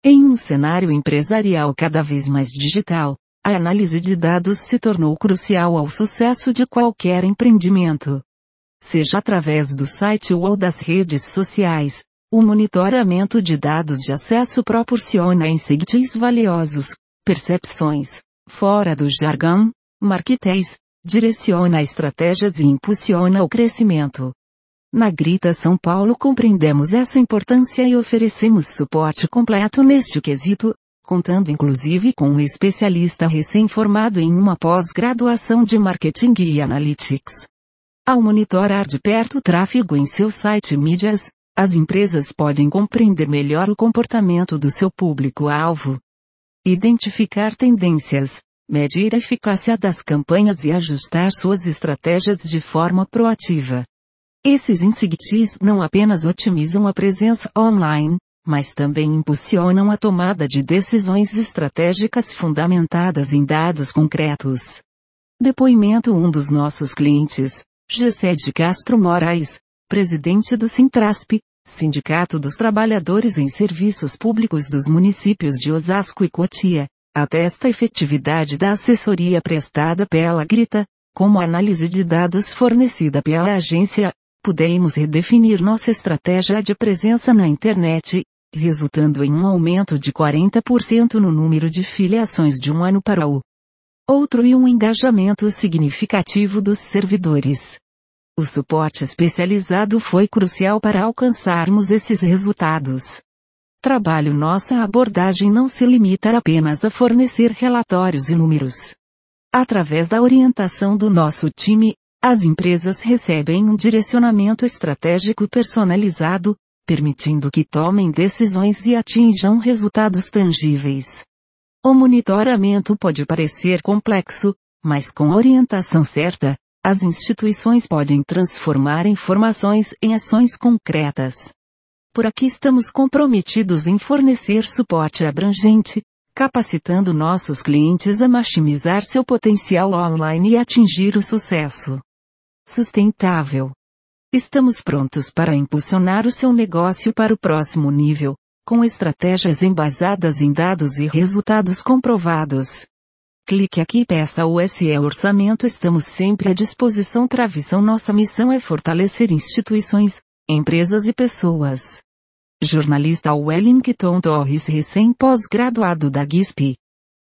Em um cenário empresarial cada vez mais digital, a análise de dados se tornou crucial ao sucesso de qualquer empreendimento. Seja através do site ou das redes sociais, o monitoramento de dados de acesso proporciona insights valiosos, percepções, fora do jargão, marketplace, direciona estratégias e impulsiona o crescimento. Na Grita São Paulo compreendemos essa importância e oferecemos suporte completo neste quesito, contando inclusive com um especialista recém-formado em uma pós-graduação de Marketing e Analytics. Ao monitorar de perto o tráfego em seu site e mídias, as empresas podem compreender melhor o comportamento do seu público-alvo, identificar tendências, medir a eficácia das campanhas e ajustar suas estratégias de forma proativa. Esses insights não apenas otimizam a presença online, mas também impulsionam a tomada de decisões estratégicas fundamentadas em dados concretos. Depoimento: um dos nossos clientes, Gessé de Castro Moraes, presidente do Sintrasp, Sindicato dos Trabalhadores em Serviços Públicos dos municípios de Osasco e Cotia, atesta a efetividade da assessoria prestada pela Grita, como a análise de dados fornecida pela agência. Pudemos redefinir nossa estratégia de presença na internet, resultando em um aumento de 40% no número de filiações de um ano para o outro e um engajamento significativo dos servidores. O suporte especializado foi crucial para alcançarmos esses resultados. Nossa abordagem não se limita apenas a fornecer relatórios e números. Através da orientação do nosso time, as empresas recebem um direcionamento estratégico personalizado, permitindo que tomem decisões e atinjam resultados tangíveis. O monitoramento pode parecer complexo, mas com a orientação certa, as instituições podem transformar informações em ações concretas. Por aqui estamos comprometidos em fornecer suporte abrangente, capacitando nossos clientes a maximizar seu potencial online e atingir o sucesso sustentável. Estamos prontos para impulsionar o seu negócio para o próximo nível, com estratégias embasadas em dados e resultados comprovados. Clique aqui e peça o SE Orçamento. Estamos sempre à disposição. Travisão. Nossa missão é fortalecer instituições, empresas e pessoas. Jornalista Wellington Torres, recém-pós-graduado da GISP.